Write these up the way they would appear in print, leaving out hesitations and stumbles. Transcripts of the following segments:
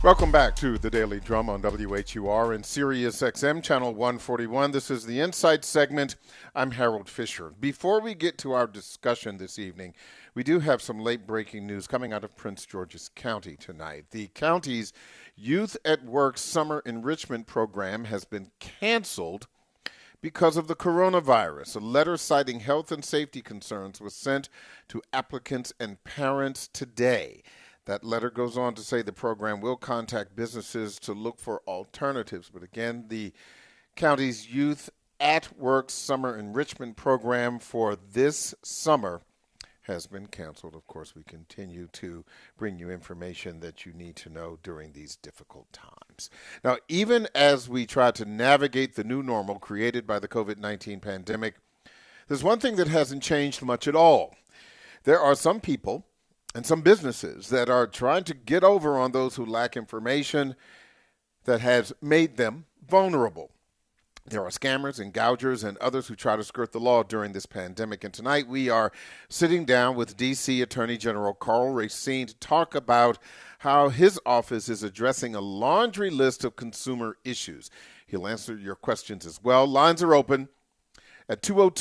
Welcome back to the Daily Drum on WHUR and Sirius XM Channel 141. This is the Insight segment. I'm Harold Fisher. Before we get to our discussion this evening, we do have some late-breaking news coming out of Prince George's County tonight. The county's Youth at Work Summer Enrichment Program has been canceled because of the coronavirus. A letter citing health and safety concerns was sent to applicants and parents today. That letter goes on to say the program will contact businesses to look for alternatives. But again, the county's Youth at Work Summer Enrichment Program for this summer has been canceled. Of course, we continue to bring you information that you need to know during these difficult times. Now, even as we try to navigate the new normal created by the COVID-19 pandemic, there's one thing that hasn't changed much at all. There are some people and some businesses that are trying to get over on those who lack information that has made them vulnerable. There are scammers and gougers and others who try to skirt the law during this pandemic. And tonight we are sitting down with D.C. Attorney General Karl Racine to talk about how his office is addressing a laundry list of consumer issues. He'll answer your questions as well. Lines are open at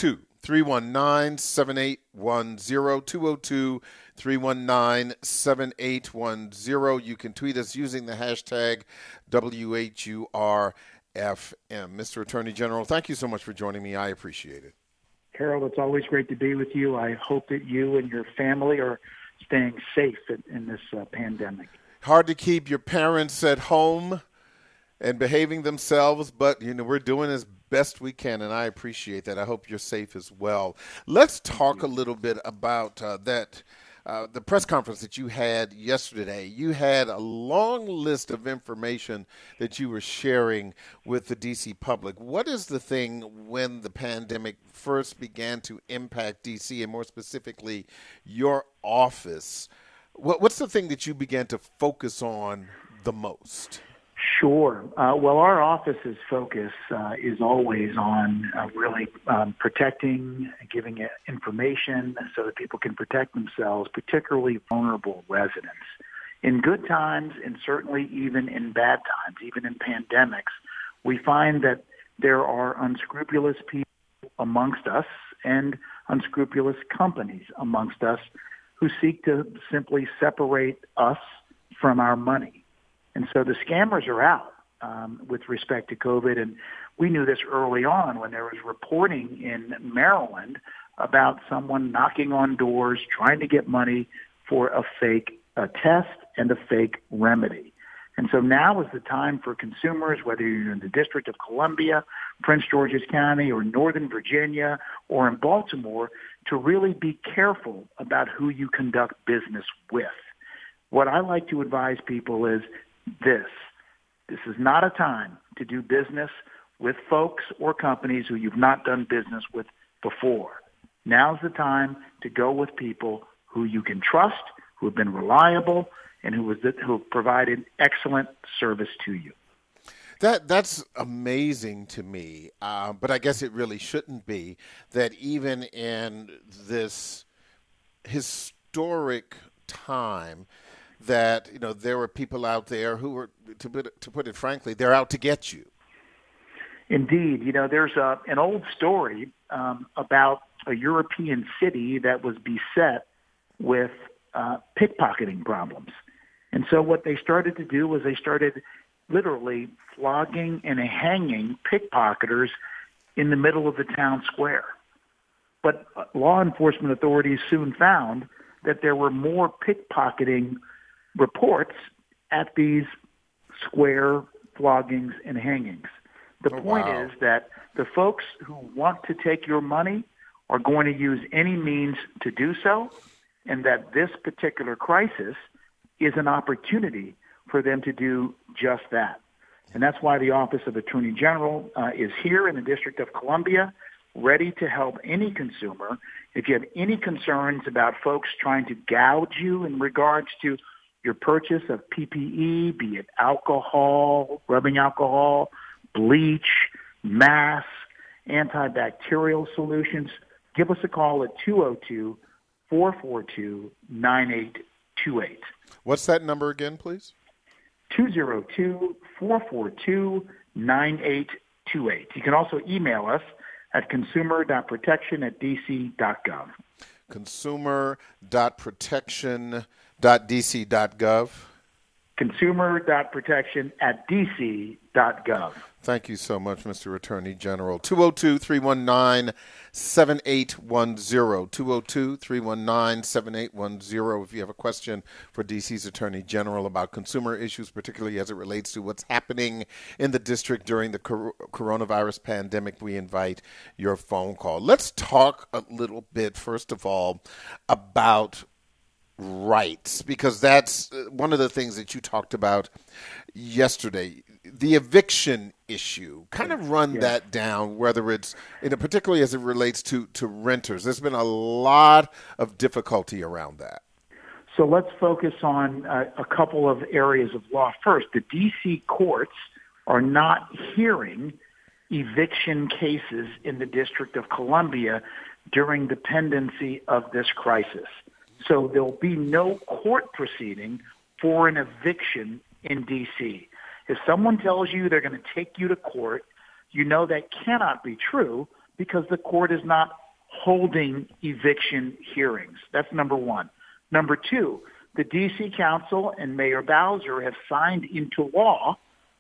202-319-7810, 202-319-7810. You can tweet us using the hashtag WHURFM. Mr. Attorney General, thank you so much for joining me. I appreciate it. Harold, it's always great to be with you. I hope that you and your family are staying safe in this pandemic. Hard to keep your parents at home and behaving themselves, but we're doing as best we can, and I appreciate that. I hope you're safe as well. Let's talk a little bit about the press conference that you had yesterday. You had a long list of information that you were sharing with the D.C. public. What is the thing when the pandemic first began to impact D.C. and more specifically your office? What's the thing that you began to focus on the most? Sure. Well, our office's focus is always on really protecting, giving information so that people can protect themselves, particularly vulnerable residents. In good times and certainly even in bad times, even in pandemics, we find that there are unscrupulous people amongst us and unscrupulous companies amongst us who seek to simply separate us from our money. And so the scammers are out with respect to COVID, and we knew this early on when there was reporting in Maryland about someone knocking on doors, trying to get money for a fake test and a fake remedy. And so now is the time for consumers, whether you're in the District of Columbia, Prince George's County, or Northern Virginia, or in Baltimore, to really be careful about who you conduct business with. What I like to advise people is this is not a time to do business with folks or companies who you've not done business with before. Now's the time to go with people who you can trust, who have been reliable, and who have provided excellent service to you. That's amazing to me, but I guess it really shouldn't be that even in this historic time that there were people out there who were, to put it frankly, they're out to get you. Indeed. There's an old story about a European city that was beset with pickpocketing problems. And so what they started to do was they started literally flogging and hanging pickpocketers in the middle of the town square. But law enforcement authorities soon found that there were more pickpocketing reports at these square floggings and hangings. The point is that the folks who want to take your money are going to use any means to do so, and that this particular crisis is an opportunity for them to do just that. And that's why the Office of Attorney General is here in the District of Columbia, ready to help any consumer. If you have any concerns about folks trying to gouge you in regards to your purchase of PPE, be it alcohol, rubbing alcohol, bleach, masks, antibacterial solutions, give us a call at 202-442-9828. What's that number again, please? 202-442-9828. You can also email us at consumer.protection@dc.gov. Consumer.protection.dc.gov. Consumer.protection@dc.gov. Thank you so much, Mr. Attorney General. 202-319-7810. 202-319-7810. If you have a question for DC's Attorney General about consumer issues, particularly as it relates to what's happening in the district during the coronavirus pandemic, we invite your phone call. Let's talk a little bit, first of all, about rights, because that's one of the things that you talked about yesterday. The eviction issue, kind of run that down, whether it's, particularly as it relates to renters. There's been a lot of difficulty around that. So let's focus on a couple of areas of law. First, the D.C. courts are not hearing eviction cases in the District of Columbia during the pendency of this crisis. So there'll be no court proceeding for an eviction in D.C. If someone tells you they're going to take you to court, you know that cannot be true because the court is not holding eviction hearings. That's number one. Number two, the D.C. Council and Mayor Bowser have signed into law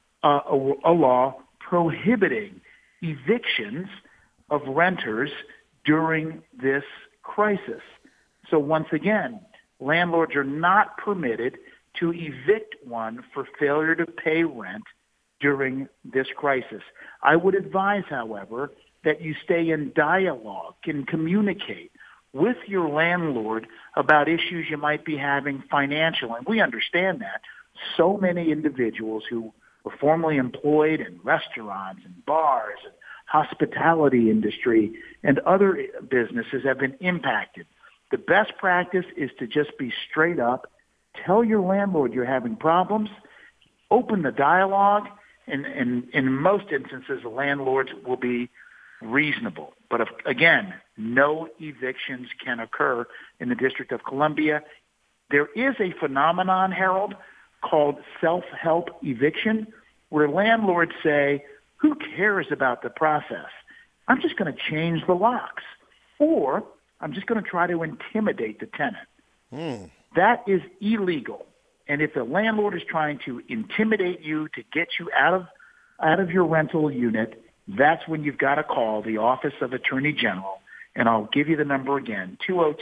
a law prohibiting evictions of renters during this crisis. So once again, landlords are not permitted to evict one for failure to pay rent during this crisis. I would advise, however, that you stay in dialogue and communicate with your landlord about issues you might be having financially. And we understand that. So many individuals who were formerly employed in restaurants and bars and hospitality industry and other businesses have been impacted. The best practice is to just be straight up, tell your landlord you're having problems, open the dialogue, and in most instances, the landlords will be reasonable. But again, no evictions can occur in the District of Columbia. There is a phenomenon, Harold, called self-help eviction, where landlords say, who cares about the process? I'm just going to change the locks. Or I'm just going to try to intimidate the tenant. That is illegal. And if the landlord is trying to intimidate you to get you out of your rental unit, that's when you've got to call the Office of Attorney General. And I'll give you the number again,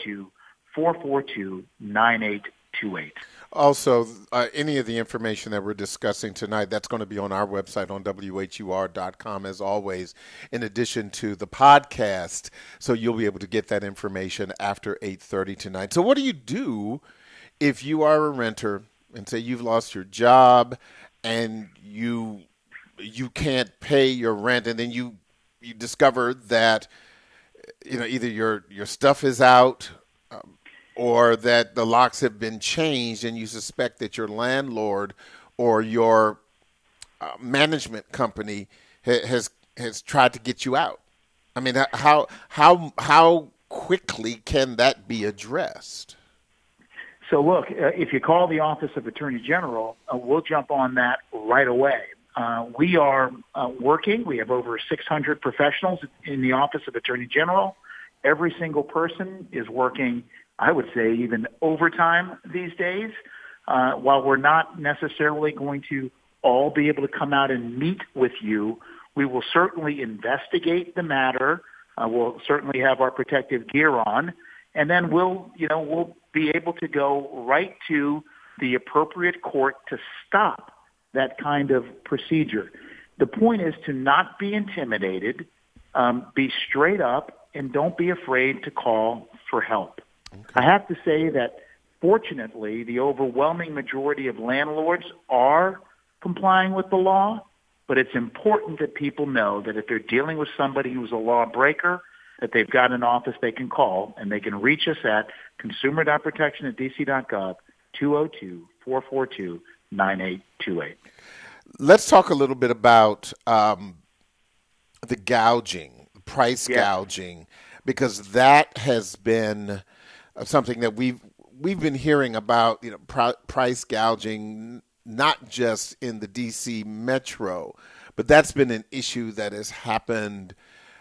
202-442-9828. Also, any of the information that we're discussing tonight, that's going to be on our website on WHUR.com, as always, in addition to the podcast. So you'll be able to get that information after 8:30 tonight. So what do you do if you are a renter and say you've lost your job and you can't pay your rent, and then you discover that either your stuff is out, or that the locks have been changed, and you suspect that your landlord or your management company has tried to get you out? I mean, how quickly can that be addressed? So look, if you call the Office of Attorney General, we'll jump on that right away. We are working. We have over 600 professionals in the Office of Attorney General. Every single person is working, I would say, even overtime these days. While we're not necessarily going to all be able to come out and meet with you, we will certainly investigate the matter. We'll certainly have our protective gear on, and then we'll be able to go right to the appropriate court to stop that kind of procedure. The point is to not be intimidated, be straight up, and don't be afraid to call for help. Okay. I have to say that, fortunately, the overwhelming majority of landlords are complying with the law, but it's important that people know that if they're dealing with somebody who's a lawbreaker, that they've got an office they can call, and they can reach us at consumer.protection@dc.gov, 202-442-9828. Let's talk a little bit about the gouging. Price gouging, because that has been something that we've been hearing about, price gouging, not just in the D.C. metro, but that's been an issue that has happened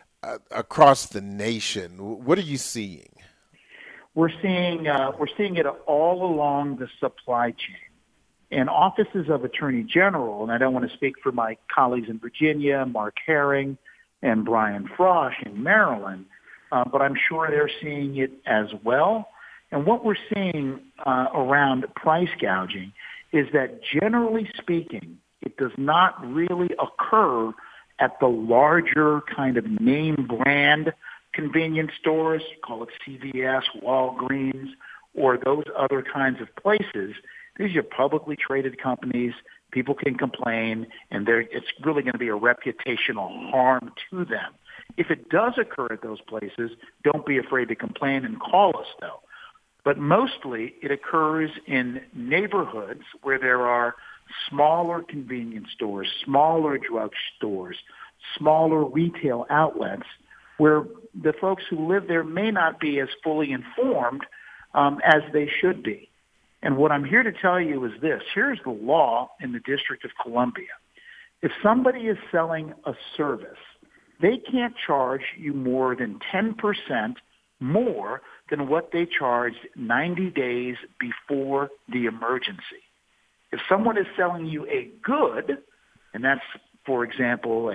across the nation. What are you seeing? We're seeing it all along the supply chain. And offices of Attorney General, and I don't want to speak for my colleagues in Virginia, Mark Herring and Brian Frosch in Maryland, but I'm sure they're seeing it as well. And what we're seeing around price gouging is that, generally speaking, it does not really occur at the larger kind of name brand convenience stores, call it CVS, Walgreens, or those other kinds of places. These are publicly traded companies. People can complain, and it's really going to be a reputational harm to them. If it does occur at those places, don't be afraid to complain and call us, though. But mostly it occurs in neighborhoods where there are smaller convenience stores, smaller drug stores, smaller retail outlets, where the folks who live there may not be as fully informed as they should be. And what I'm here to tell you is this. Here's the law in the District of Columbia. If somebody is selling a service, they can't charge you more than 10% more than what they charged 90 days before the emergency. If someone is selling you a good, and that's, for example,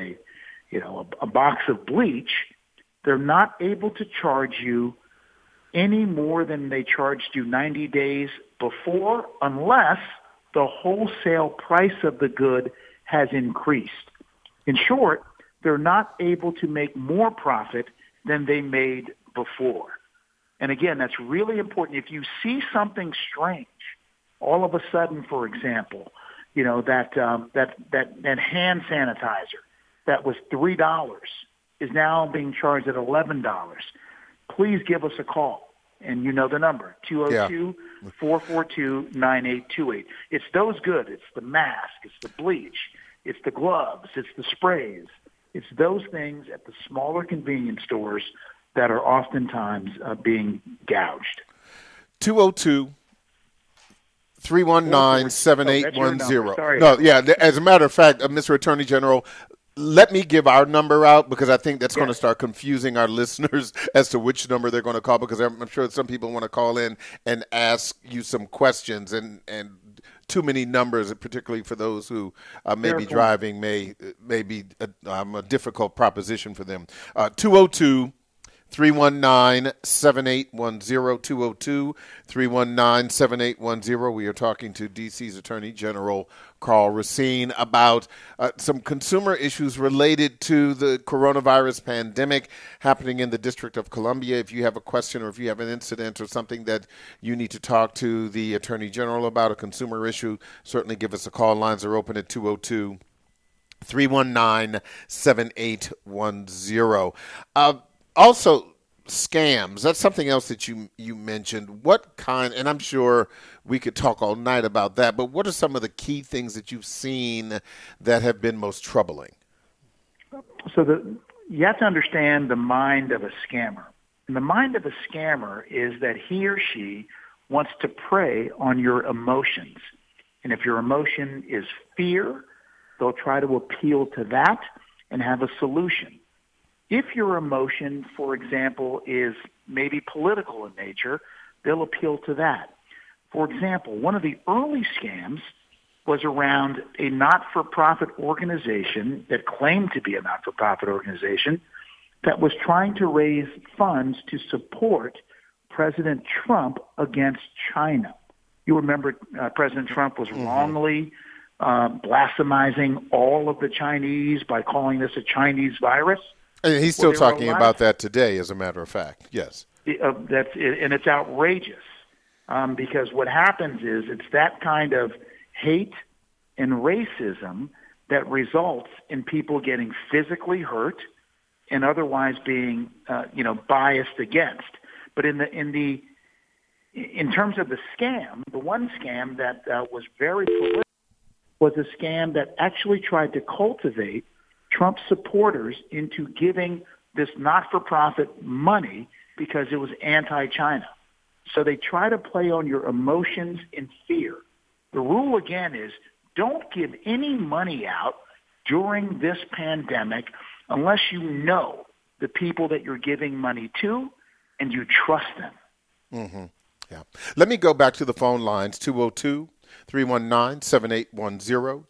a box of bleach, they're not able to charge you any more than they charged you 90 days before, unless the wholesale price of the good has increased. In short, they're not able to make more profit than they made before. And again, that's really important. If you see something strange, all of a sudden, for example, that hand sanitizer that was $3 is now being charged at $11. Please give us a call. And you know the number, 202-442-9828. It's those good. It's the mask. It's the bleach. It's the gloves. It's the sprays. It's those things at the smaller convenience stores that are oftentimes being gouged. 202-319-7810. No, yeah, as a matter of fact, Mr. Attorney General, let me give our number out, because I think that's going to start confusing our listeners as to which number they're going to call, because I'm sure some people want to call in and ask you some questions, and too many numbers, particularly for those who may be driving, may be a difficult proposition for them. 202-319-7810, 202-319-7810. We are talking to D.C.'s Attorney General Karl Racine about some consumer issues related to the coronavirus pandemic happening in the District of Columbia. If you have a question or if you have an incident or something that you need to talk to the Attorney General about, a consumer issue, certainly give us a call. Lines are open at 202-319-7810. Also, scams. That's something else that you mentioned. What kind, and I'm sure we could talk all night about that, but what are some of the key things that you've seen that have been most troubling? So you have to understand the mind of a scammer. And the mind of a scammer is that he or she wants to prey on your emotions. And if your emotion is fear, they'll try to appeal to that and have a solution. If your emotion, for example, is maybe political in nature, they'll appeal to that. For example, one of the early scams was around a not-for-profit organization that claimed to be a not-for-profit organization that was trying to raise funds to support President Trump against China. You remember President Trump was wrongly blasphemizing all of the Chinese by calling this a Chinese virus. And he's still talking about that today, as a matter of fact. Yes. That's it, and it's outrageous because what happens is it's that kind of hate and racism that results in people getting physically hurt and otherwise being, biased against. But in terms of the scam, the one scam that was very political was a scam that actually tried to cultivate Trump supporters into giving this not-for-profit money because it was anti-China. So they try to play on your emotions and fear. The rule, again, is don't give any money out during this pandemic unless you know the people that you're giving money to and you trust them. Mm-hmm. Yeah. Let me go back to the phone lines, 202-319-7810,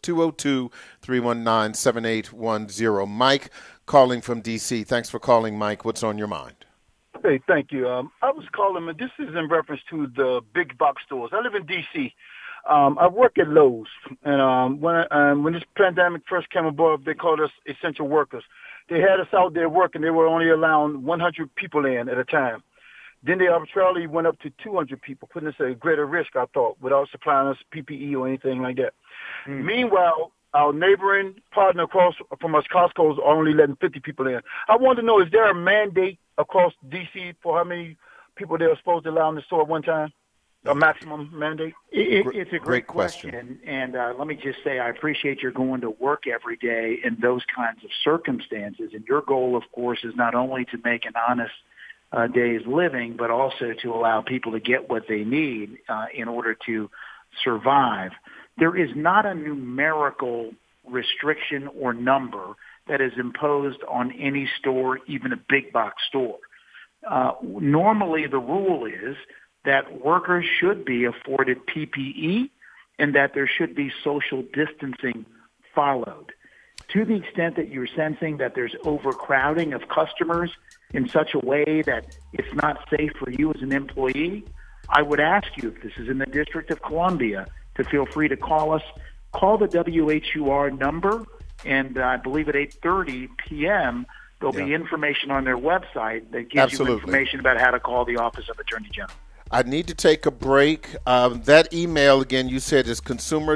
202-319-7810. Mike calling from D.C. Thanks for calling, Mike. What's on your mind? Hey, thank you. I was calling, this is in reference to the big box stores. I live in D.C. I work at Lowe's, and when this pandemic first came aboard, they called us essential workers. They had us out there working. They were only allowing 100 people in at a time. Then they arbitrarily went up to 200 people, putting us at a greater risk, I thought, without supplying us PPE or anything like that. Meanwhile, our neighboring partner across from us, Costco, is only letting 50 people in. I want to know, is there a mandate across D.C. for how many people they are supposed to allow in the store at one time? A maximum mandate? It's a great question. And let me just say I appreciate your going to work every day in those kinds of circumstances. And your goal, of course, is not only to make an honest day's living, but also to allow people to get what they need in order to survive. There is not a numerical restriction or number that is imposed on any store, even a big box store. Normally, the rule is that workers should be afforded PPE and that there should be social distancing followed. To the extent that you're sensing that there's overcrowding of customers in such a way that it's not safe for you as an employee, I would ask you, if this is in the District of Columbia, to feel free to call us. Call the WHUR number, and I believe at 8:30 p.m., there'll be information on their website that gives you information about how to call the Office of Attorney General. I need to take a break. That email, again, you said is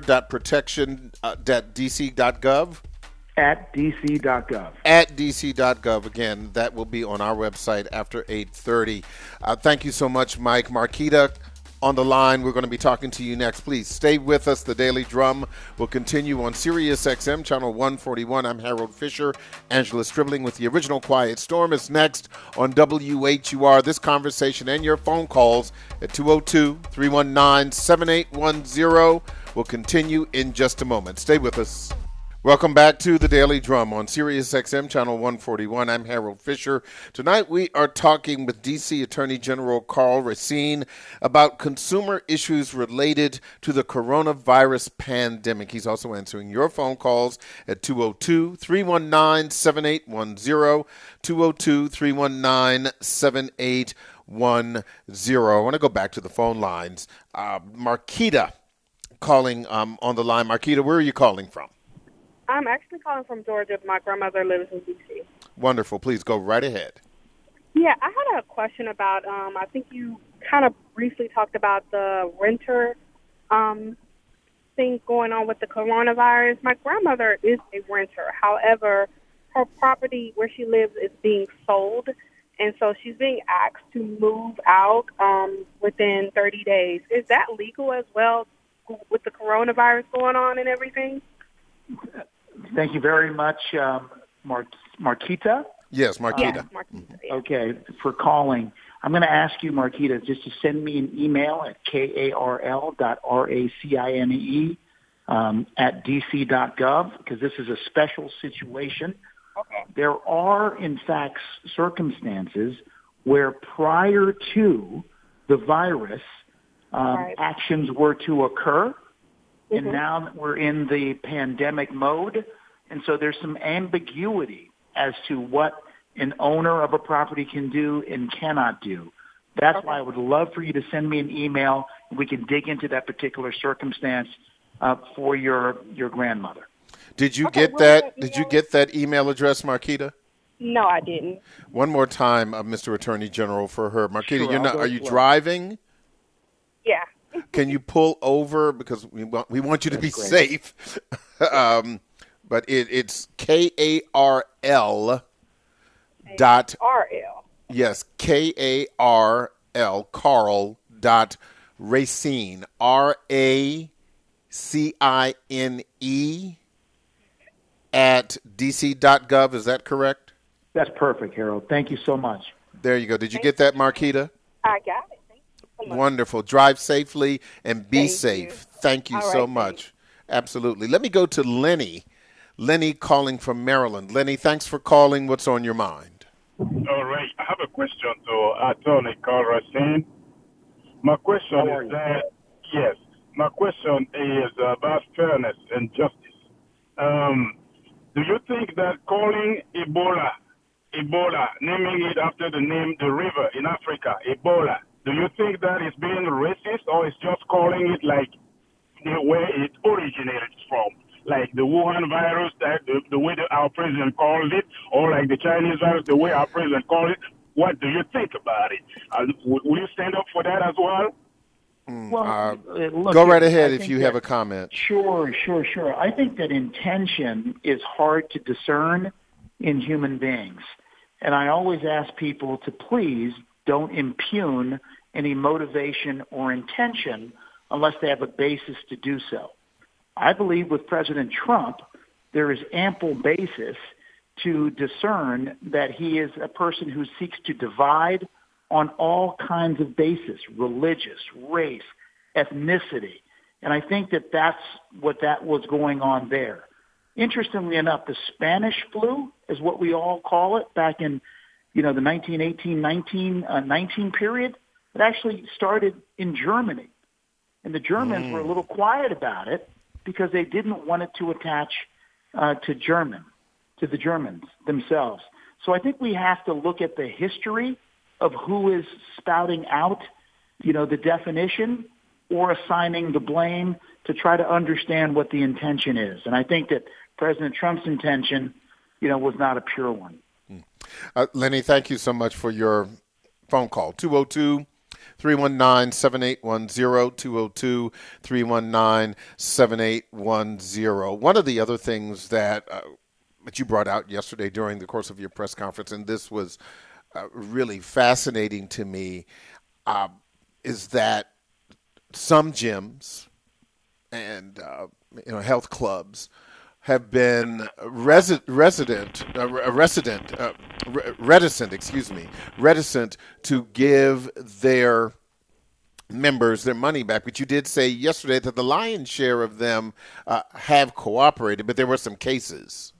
consumer.protection.dc.gov? At dc.gov. At dc.gov. Again, that will be on our website after 8:30. Thank you so much, Mike. Marquita on the line. We're going to be talking to you next. Please stay with us. The Daily Drum will continue on Sirius XM, channel 141. I'm Harold Fisher. Angela Stribling with the original Quiet Storm is next on WHUR. This conversation and your phone calls at 202-319-7810 will continue in just a moment. Stay with us. Welcome back to the Daily Drum on Sirius XM, channel 141. I'm Harold Fisher. Tonight we are talking with D.C. Attorney General Karl Racine about consumer issues related to the coronavirus pandemic. He's also answering your phone calls at 202-319-7810, 202-319-7810. I want to go back to the phone lines. Marquita calling on the line. Marquita, where are you calling from? I'm actually calling from Georgia. My grandmother lives in D.C. Wonderful. Please go right ahead. Yeah, I had a question about, I think you kind of briefly talked about the renter thing going on with the coronavirus. My grandmother is a renter. However, her property where she lives is being sold, and so she's being asked to move out within 30 days. Is that legal as well with the coronavirus going on and everything? Thank you very much, Marquita. Yes, Marquita. Yes, Marquita. Yeah. Okay, for calling. I'm going to ask you, Marquita, just to send me an email at karl.racine at dc.gov, because this is a special situation. Okay. There are, in fact, circumstances where prior to the virus, actions were to occur. And now that we're in the pandemic mode, and so there's some ambiguity as to what an owner of a property can do and cannot do. That's why I would love for you to send me an email, and we can dig into that particular circumstance for your grandmother. Did you get that? Did you get that email address, Marquita? No, I didn't. One more time, Mr. Attorney General, for her. Marquita, Sure, you're not. Are you driving? Yeah. Can you pull over, because we want you to be safe? But it's KARL dot RL. Yes, KARL Karl Racine RACINE at dc.gov. Is that correct? That's perfect, Harold. Thank you so much. There you go. Did you get that, Marquita? I got it. Thank you so much. Wonderful. Drive safely and be Thank safe. you. Thank you All so right, much. Absolutely. Let me go to Lenny. Lenny calling from Maryland. Lenny, thanks for calling. What's on your mind? All right. I have a question to Attorney Carl Racine. My question is that, yes, my question is about fairness and justice. Do you think that calling Ebola, naming it after the river in Africa, Ebola, do you think that is being racist, or is just calling it like where it originated from? Like the Wuhan virus, that the way that our president called it, or like the Chinese virus, the way our president called it? What do you think about it? Will you stand up for that as well? Look, go right ahead if you have a comment. Sure. I think that intention is hard to discern in human beings. And I always ask people to please don't impugn any motivation or intention unless they have a basis to do so. I believe with President Trump, there is ample basis to discern that he is a person who seeks to divide on all kinds of bases, religious, race, ethnicity. And I think that that's what that was going on there. Interestingly enough, the Spanish flu is what we all call it back in, the 1918-19 period. It actually started in Germany. And the Germans were a little quiet about it because they didn't want it to attach to the Germans themselves. So I think we have to look at the history of who is spouting out, the definition or assigning the blame to try to understand what the intention is. And I think that President Trump's intention, was not a pure one. Lenny, thank you so much for your phone call. 202-319-7810, 202-319-7810. One of the other things that you brought out yesterday during the course of your press conference, and this was really fascinating to me, is that some gyms and health clubs have been reticent to give their members their money back. But you did say yesterday that the lion's share of them have cooperated, but there were some cases.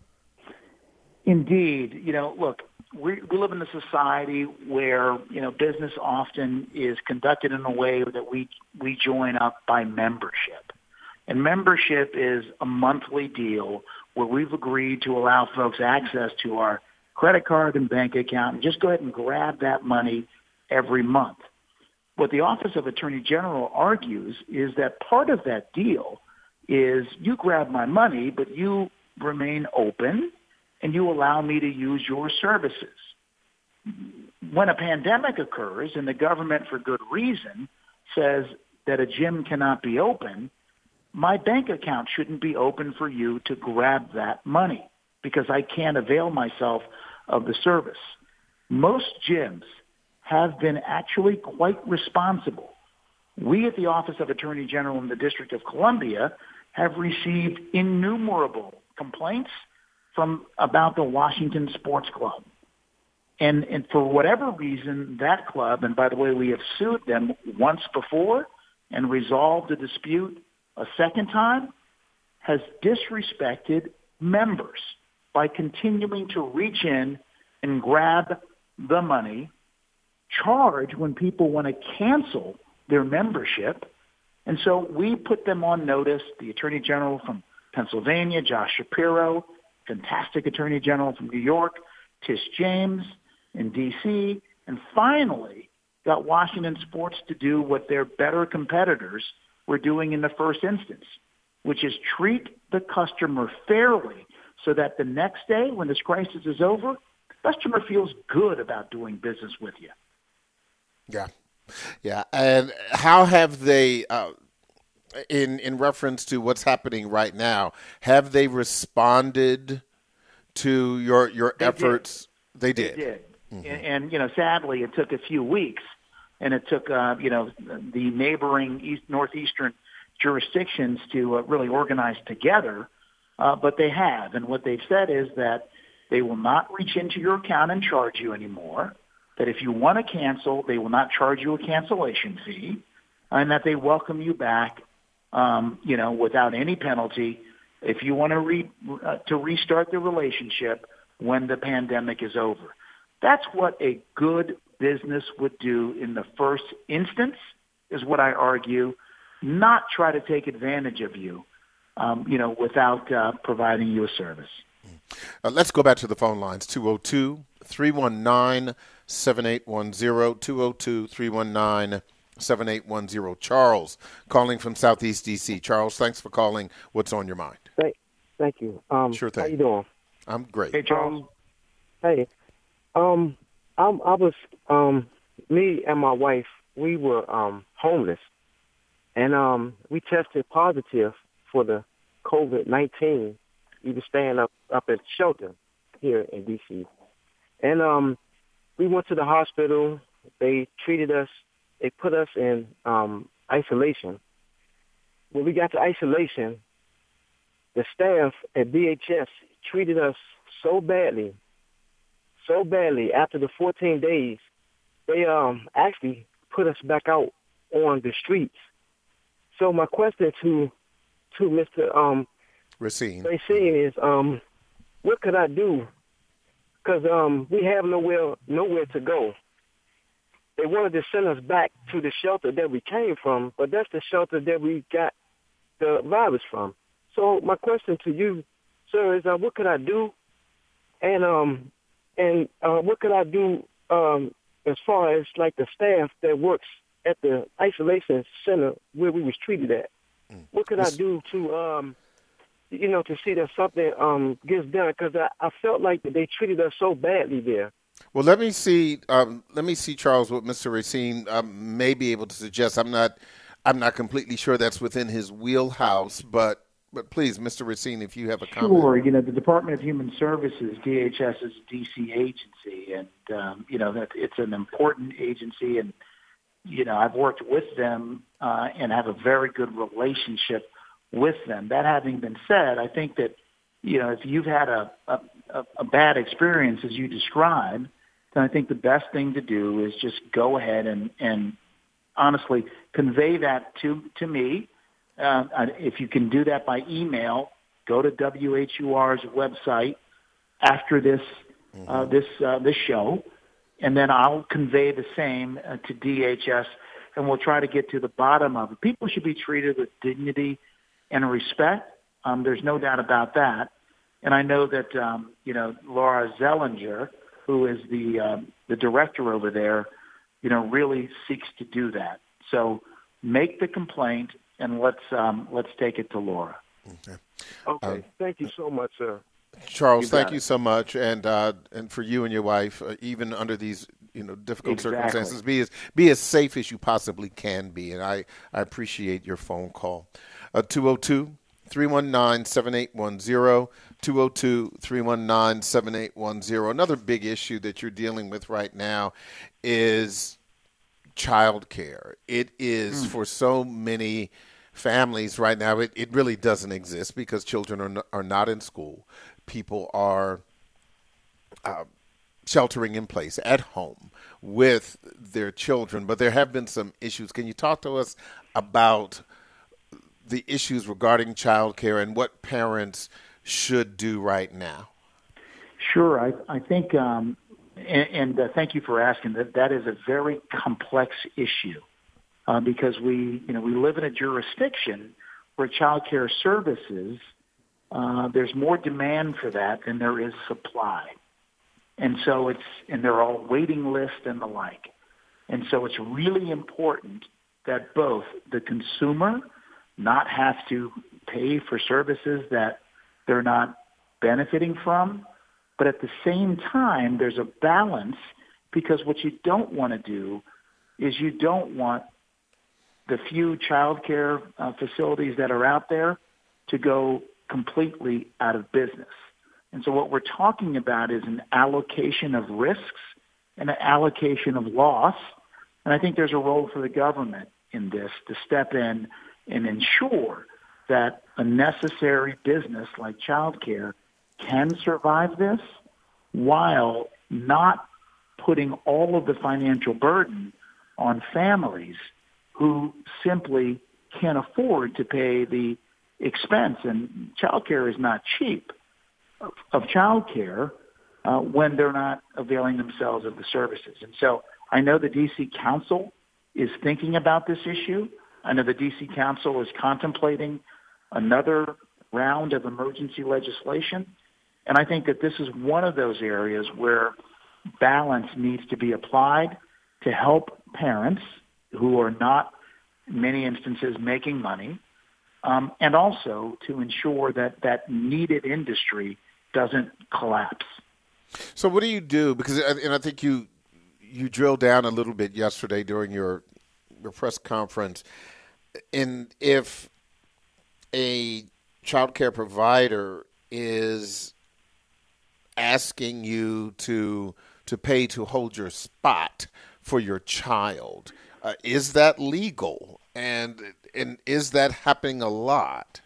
Indeed. Look, we live in a society where, business often is conducted in a way that we join up by membership. And membership is a monthly deal where we've agreed to allow folks access to our credit card and bank account and just go ahead and grab that money every month. What the Office of Attorney General argues is that part of that deal is you grab my money, but you remain open and you allow me to use your services. When a pandemic occurs and the government, for good reason, says that a gym cannot be open, my bank account shouldn't be open for you to grab that money because I can't avail myself of the service. Most gyms have been actually quite responsible. We at the Office of Attorney General in the District of Columbia have received innumerable complaints about the Washington Sports Club. And for whatever reason, that club, and by the way, we have sued them once before and resolved the dispute a second time, has disrespected members by continuing to reach in and grab the money, charge when people want to cancel their membership. And so we put them on notice, the Attorney General from Pennsylvania, Josh Shapiro, fantastic Attorney General from New York, Tish James in D.C., and finally got Washington Sports to do what their better competitors were doing in the first instance, which is treat the customer fairly so that the next day when this crisis is over, the customer feels good about doing business with you. Yeah. And how have they, in reference to what's happening right now, have they responded to your efforts? They did. They did. Mm-hmm. And sadly, it took a few weeks, and it took, the neighboring northeastern jurisdictions to really organize together, but they have. And what they've said is that they will not reach into your account and charge you anymore, that if you want to cancel, they will not charge you a cancellation fee, and that they welcome you back without any penalty, if you want to restart the relationship when the pandemic is over. That's what a good business would do in the first instance, is what I argue, not try to take advantage of you, without providing you a service. Let's go back to the phone lines, 202-319-7810, 202-319-7810. Charles, calling from Southeast D.C. Charles, thanks for calling. What's on your mind? Thank you. Sure thing. How you doing? I'm great. Hey, Charles. Me and my wife, we were homeless, and we tested positive for the COVID-19. We were staying up at the shelter here in D.C. And we went to the hospital. They treated us. They put us in isolation. When we got to isolation, the staff at DHS treated us so badly. After the 14 days, they actually put us back out on the streets. So my question to Mr. Racine is, what could I do? Because we have nowhere to go. They wanted to send us back to the shelter that we came from, but that's the shelter that we got the virus from. So my question to you, sir, is what could I do? And what could I do as far as like the staff that works at the isolation center where we was treated at? What could I do to to see that something gets done? Because I felt like that they treated us so badly there. Well, let me see, Charles, what Mr. Racine may be able to suggest. I'm not completely sure that's within his wheelhouse, but please, Mr. Racine, if you have a comment. Sure. The Department of Human Services, DHS, is a D.C. agency, and that it's an important agency, and I've worked with them and have a very good relationship with them. That having been said, I think that if you've had a bad experience as you described, then I think the best thing to do is just go ahead and honestly convey that to me. If you can do that by email, go to WHUR's website after this show, and then I'll convey the same to DHS, and we'll try to get to the bottom of it. People should be treated with dignity and respect. There's no doubt about that. And I know that Laura Zellinger, who is the director over there, really seeks to do that. So make the complaint, and let's take it to Laura. Okay. Thank you so much, sir. Charles, thank you so much, and for you and your wife, even under these difficult circumstances, be as safe as you possibly can be. And I appreciate your phone call. 202-319-7810, 202-319-7810. Another big issue that you're dealing with right now is child care. It is for so many families right now, it really doesn't exist because children are not in school. People are sheltering in place at home with their children, but there have been some issues. Can you talk to us about the issues regarding child care and what parents should do right now? Sure. I think, and thank you for asking, that is a very complex issue because we live in a jurisdiction where child care services, there's more demand for that than there is supply. And so they're all waiting lists and the like. And so it's really important that both the consumer not have to pay for services that they're not benefiting from, but at the same time, there's a balance, because what you don't want to do is you don't want the few child care facilities that are out there to go completely out of business. And so what we're talking about is an allocation of risks and an allocation of loss. And I think there's a role for the government in this to step in and ensure that a necessary business like childcare can survive this while not putting all of the financial burden on families who simply can't afford to pay the expense, and childcare is not cheap, of childcare when they're not availing themselves of the services. And so I know the D.C. Council is thinking about this issue. I know the D.C. Council is contemplating another round of emergency legislation. And I think that this is one of those areas where balance needs to be applied to help parents who are not, in many instances, making money, and also to ensure that that needed industry doesn't collapse. So what do you do? Because, and I think you drilled down a little bit yesterday during your press conference, and if a child care provider is asking you to pay to hold your spot for your child, is that legal? And is that happening a lot?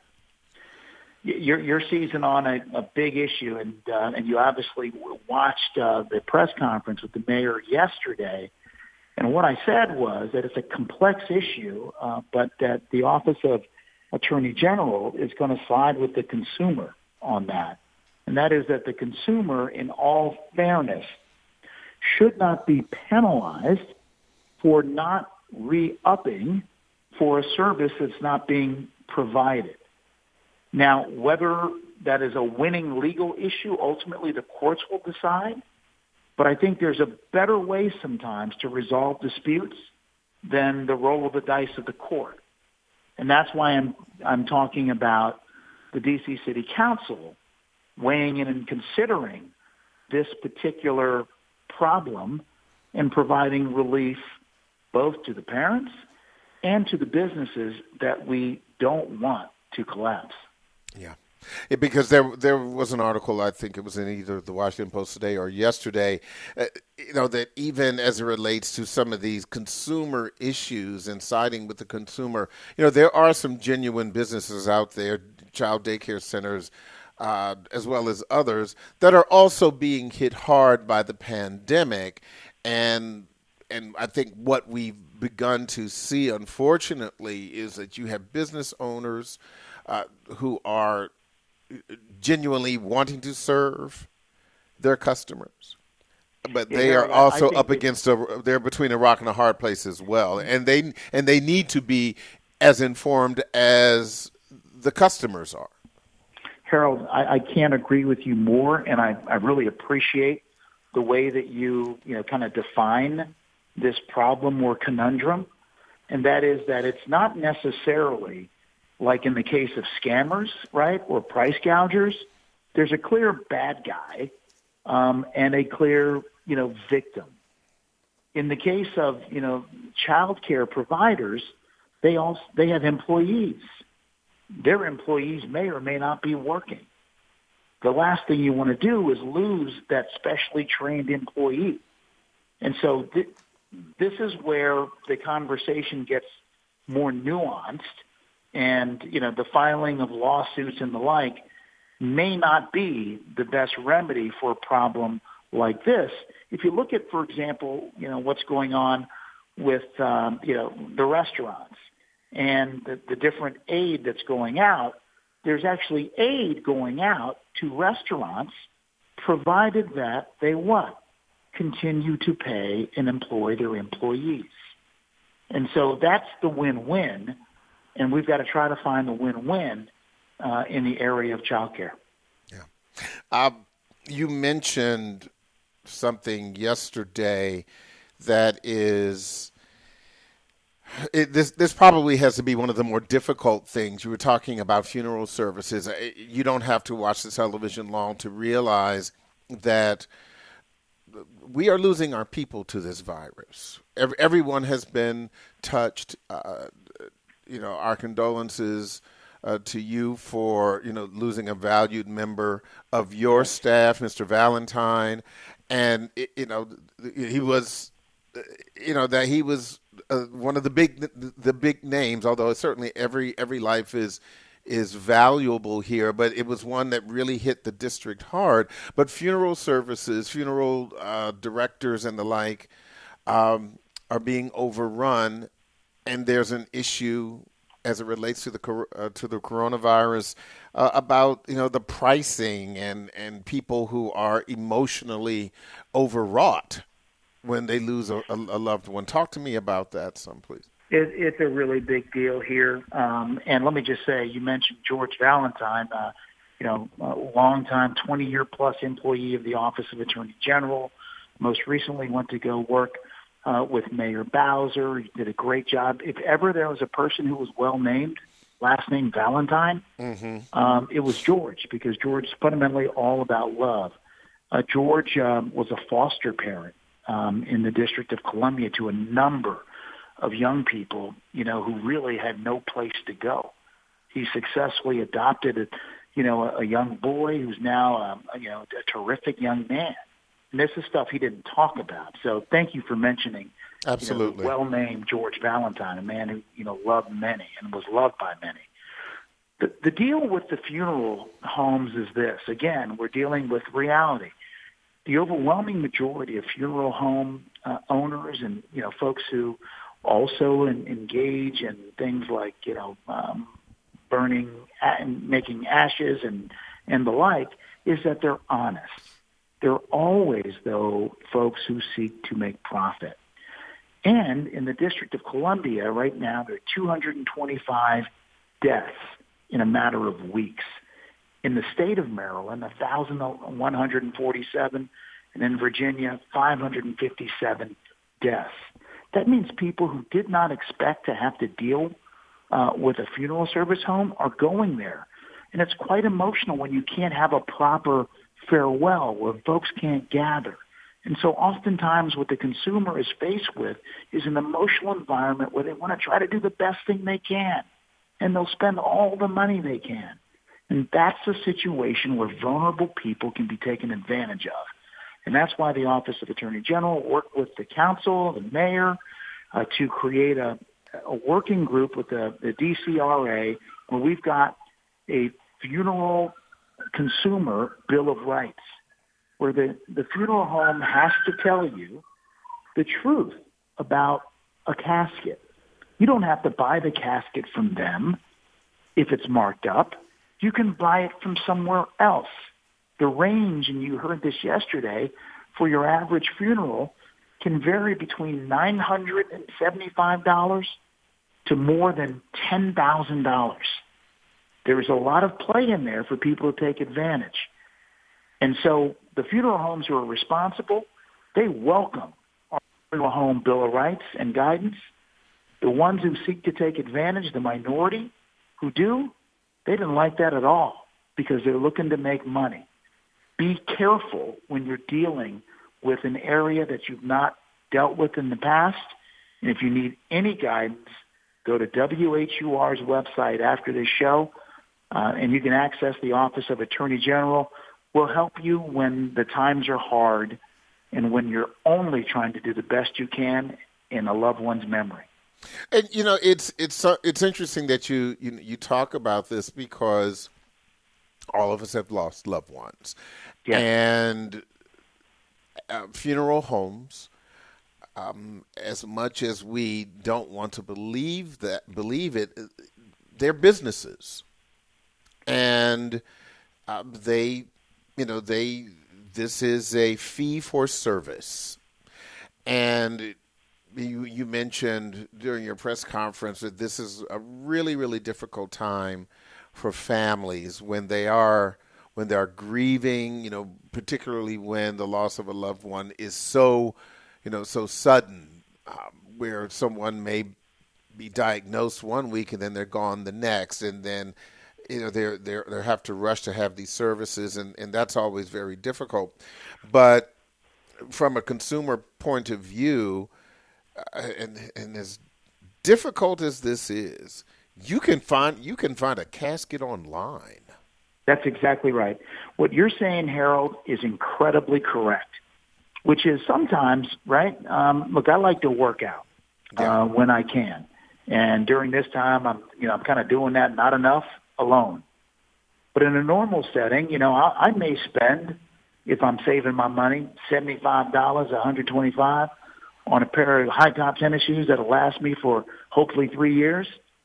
You're seizing on a big issue, and you obviously watched the press conference with the mayor yesterday. And what I said was that it's a complex issue, but that the Office of Attorney General is going to side with the consumer on that. And that is that the consumer, in all fairness, should not be penalized for not re-upping for a service that's not being provided. Now, whether that is a winning legal issue, ultimately the courts will decide. But I think there's a better way sometimes to resolve disputes than the roll of the dice of the court. And that's why I'm talking about the D.C. City Council weighing in and considering this particular problem and providing relief both to the parents and to the businesses that we don't want to collapse. Yeah. Because there was an article, I think it was in either the Washington Post today or yesterday, that even as it relates to some of these consumer issues and siding with the consumer, there are some genuine businesses out there, child daycare centers, as well as others, that are also being hit hard by the pandemic. And I think what we've begun to see, unfortunately, is that you have business owners who are genuinely wanting to serve their customers, but they are also up against they're between a rock and a hard place as well, and they need to be as informed as the customers are. Harold, I can't agree with you more, and I really appreciate the way that you kind of define this problem or conundrum, and that is that it's not necessarily like in the case of scammers, right, or price gougers. There's a clear bad guy and a clear, victim. In the case of, child care providers, they have employees. Their employees may or may not be working. The last thing you want to do is lose that specially trained employee. And so this is where the conversation gets more nuanced. And, the filing of lawsuits and the like may not be the best remedy for a problem like this. If you look at, for example, what's going on with, the restaurants and the different aid that's going out, there's actually aid going out to restaurants provided that they continue to pay and employ their employees. And so that's the win-win. And we've got to try to find the win-win in the area of childcare. Yeah. You mentioned something yesterday that is this probably has to be one of the more difficult things. You were talking about funeral services. You don't have to watch the television long to realize that we are losing our people to this virus. Everyone has been touched. Our condolences to you for, losing a valued member of your staff, Mr. Valentine. And, he was, that he was one of the big names, although certainly every life is valuable here, but it was one that really hit the district hard. But funeral services, funeral directors and the like are being overrun, and there's an issue as it relates to the coronavirus, about the pricing and people who are emotionally overwrought when they lose a loved one. Talk to me about that some, please. It's a really big deal here. And let me just say, you mentioned George Valentine, a long-time 20-year-plus employee of the Office of Attorney General. Most recently went to go work with Mayor Bowser. He did a great job. If ever there was a person who was well-named, last name Valentine, it was George, because George is fundamentally all about love. George was a foster parent in the District of Columbia to a number of young people, who really had no place to go. He successfully adopted a young boy who's now, a terrific young man. And this is stuff he didn't talk about. So thank you for mentioning, absolutely, the well-named George Valentine, a man who, loved many and was loved by many. The deal with the funeral homes is this. Again, we're dealing with reality. The overwhelming majority of funeral home owners and, folks who also engage in things like, burning and making ashes and the like, is that they're honest. There are always, though, folks who seek to make profit. And in the District of Columbia right now, there are 225 deaths in a matter of weeks. In the state of Maryland, 1,147, and in Virginia, 557 deaths. That means people who did not expect to have to deal with a funeral service home are going there. And it's quite emotional when you can't have a proper farewell, where folks can't gather. And so oftentimes what the consumer is faced with is an emotional environment where they want to try to do the best thing they can, and they'll spend all the money they can. And that's a situation where vulnerable people can be taken advantage of. And that's why the Office of Attorney General worked with the council, the mayor, to create a working group with the DCRA, where we've got a funeral consumer bill of rights, where the funeral home has to tell you the truth about a casket. You don't have to buy the casket from them if it's marked up. You can buy it from somewhere else. The range, and you heard this yesterday, for your average funeral can vary between $975 to more than $10,000. There's a lot of play in there for people to take advantage. And so the funeral homes who are responsible, they welcome our funeral home bill of rights and guidance. The ones who seek to take advantage, the minority who do, they didn't like that at all, because they're looking to make money. Be careful when you're dealing with an area that you've not dealt with in the past. And if you need any guidance, go to WHUR's website after this show, and you can access the Office of Attorney General. We'll help you when the times are hard and when you're only trying to do the best you can in a loved one's memory. And it's interesting that you talk about this, because all of us have lost loved ones, and funeral homes, as much as we don't want to believe it, they're businesses, and this is a fee for service, and you mentioned during your press conference that this is a really, really difficult time for families when they are grieving, particularly when the loss of a loved one is so sudden, where someone may be diagnosed one week and then they're gone the next, and then they have to rush to have these services, and that's always very difficult. But from a consumer point of view, and as difficult as this is, you can find a casket online. That's exactly right. What you're saying, Harold, is incredibly correct, which is sometimes, right? Look, I like to work out when I can. And during this time, I'm kind of doing that, not enough, alone. But in a normal setting, I may spend, if I'm saving my money, $75, $125 on a pair of high-top tennis shoes that'll last me for hopefully 3 years.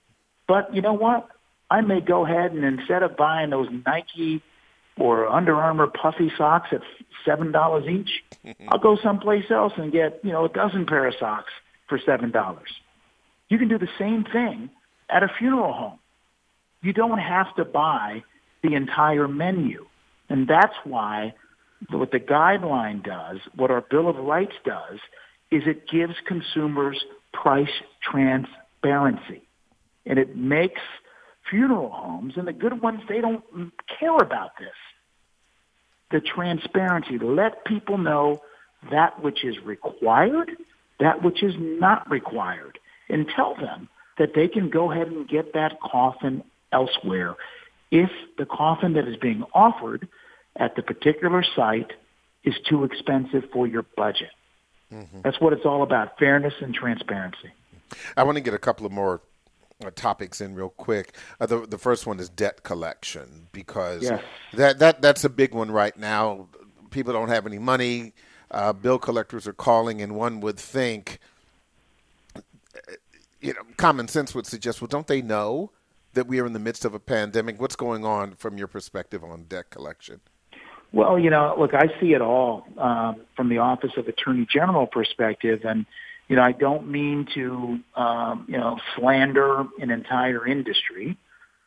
But you know what? I may go ahead and instead of buying those Nike or Under Armour puffy socks at $7 each, I'll go someplace else and get, a dozen pair of socks for $7. You can do the same thing at a funeral home. You don't have to buy the entire menu. And that's why what the guideline does, what our Bill of Rights does, is it gives consumers price transparency. And it makes funeral homes, and the good ones, they don't care about this. The transparency, let people know that which is required, that which is not required, and tell them that they can go ahead and get that coffin elsewhere if the coffin that is being offered at the particular site is too expensive for your budget. Mm-hmm. That's what it's all about, fairness and transparency. I want to get a couple of more topics in real quick. The first one is debt collection, because yes. that's a big one right now. People don't have any money. Bill collectors are calling, and one would think, common sense would suggest, well, don't they know that we are in the midst of a pandemic? What's going on from your perspective on debt collection? Well, look, I see it all from the Office of Attorney General perspective, and I don't mean to, slander an entire industry.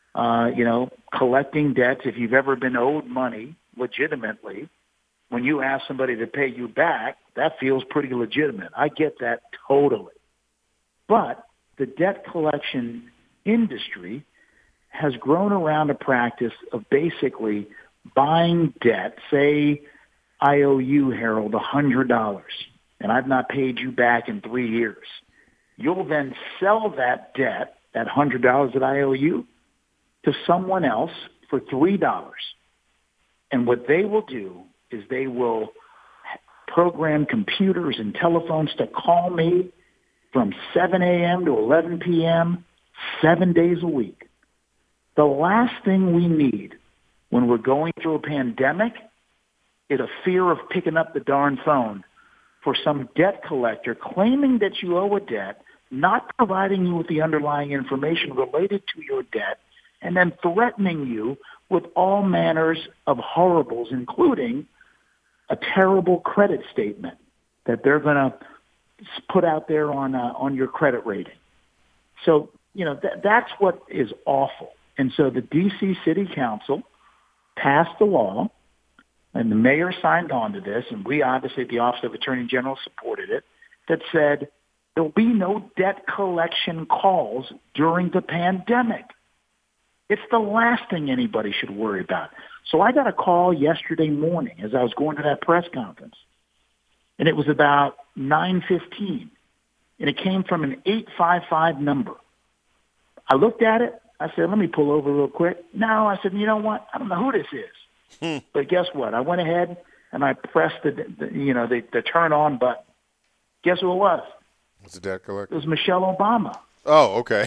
Collecting debts, if you've ever been owed money legitimately, when you ask somebody to pay you back, that feels pretty legitimate. I get that totally. But the debt collection industry has grown around a practice of basically buying debt. Say I owe you, Harold, $100. And I've not paid you back in 3 years. You'll then sell that debt, that $100 that I owe you, to someone else for $3. And what they will do is they will program computers and telephones to call me from 7 a.m. to 11 p.m., 7 days a week. The last thing we need when we're going through a pandemic is a fear of picking up the darn phone for some debt collector claiming that you owe a debt, not providing you with the underlying information related to your debt, and then threatening you with all manners of horribles, including a terrible credit statement that they're going to put out there on your credit rating. So, that's what is awful. And so the D.C. City Council passed the law, and the mayor signed on to this, and we obviously at the Office of Attorney General supported it, that said there'll be no debt collection calls during the pandemic. It's the last thing anybody should worry about. So I got a call yesterday morning as I was going to that press conference, and it was about 9:15, and it came from an 855 number. I looked at it. I said, let me pull over real quick. No, I said, you know what? I don't know who this is. But guess what? I went ahead and I pressed the turn on button. Guess who it was? Was it debt collector? It was Michelle Obama. Oh, okay.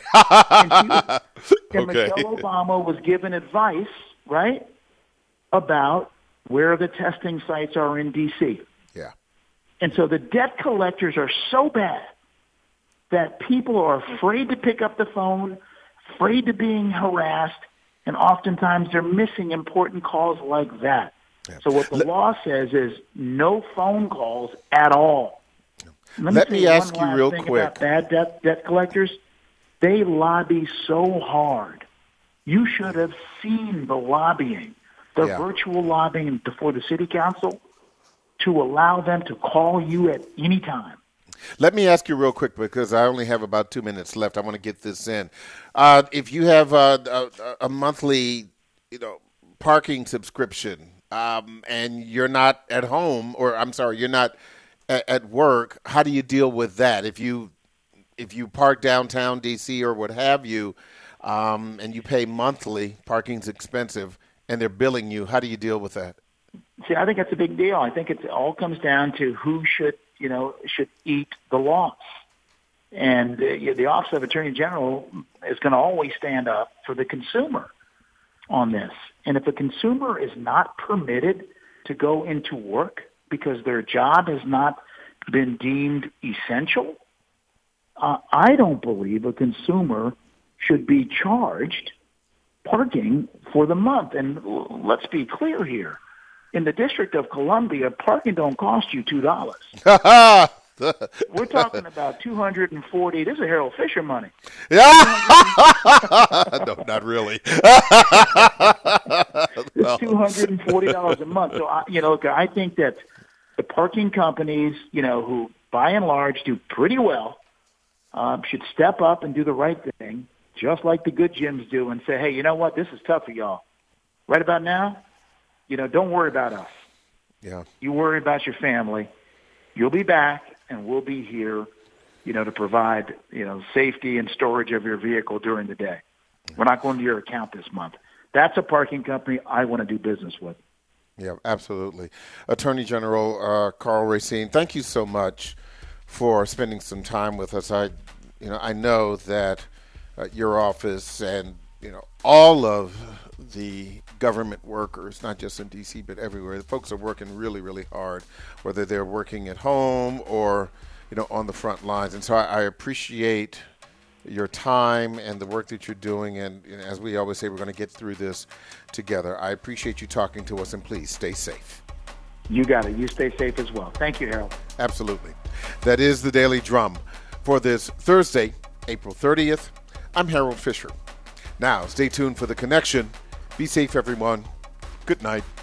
and Michelle Obama was given advice, right, about where the testing sites are in D.C. Yeah. And so the debt collectors are so bad that people are afraid to pick up the phone, afraid of being harassed, and oftentimes they're missing important calls like that. Yeah. So what the law says is no phone calls at all. Let me ask you real quick about bad debt collectors. They lobby so hard. You should have seen the lobbying, the virtual lobbying before the city council to allow them to call you at any time. Let me ask you real quick, because I only have about 2 minutes left. I want to get this in. If you have a monthly, parking subscription, and you're not at home, you're not at work, how do you deal with that? If you park downtown D.C. or what have you, and you pay monthly, parking's expensive, and they're billing you, how do you deal with that? See, I think that's a big deal. I think it all comes down to who should eat the loss. And the Office of Attorney General is going to always stand up for the consumer on this. And if a consumer is not permitted to go into work because their job has not been deemed essential, I don't believe a consumer should be charged parking for the month. And let's be clear here. In the District of Columbia, parking don't cost you $2. We're talking about $240. This is Harold Fisher money. Yeah. No, not really. It's $240 a month. So, I think that the parking companies, who by and large do pretty well, should step up and do the right thing, just like the good gyms do, and say, hey, you know what? This is tough for y'all. Right about now, don't worry about us. Yeah. You worry about your family. You'll be back, and we'll be here, to provide, safety and storage of your vehicle during the day. We're not going to your account this month. That's a parking company I want to do business with. Yeah, absolutely. Attorney General Karl Racine, thank you so much for spending some time with us. I know that your office and all of the government workers, not just in D.C. but everywhere, the folks are working really, really hard, whether they're working at home or on the front lines. And so I appreciate your time and the work that you're doing. And as we always say, we're going to get through this together. I appreciate you talking to us, and please stay safe. You got it. You stay safe as well. Thank you, Harold. Absolutely. That is the Daily Drum for this Thursday, April 30th. I'm Harold Fisher. Now, stay tuned for The Connection. Be safe, everyone. Good night.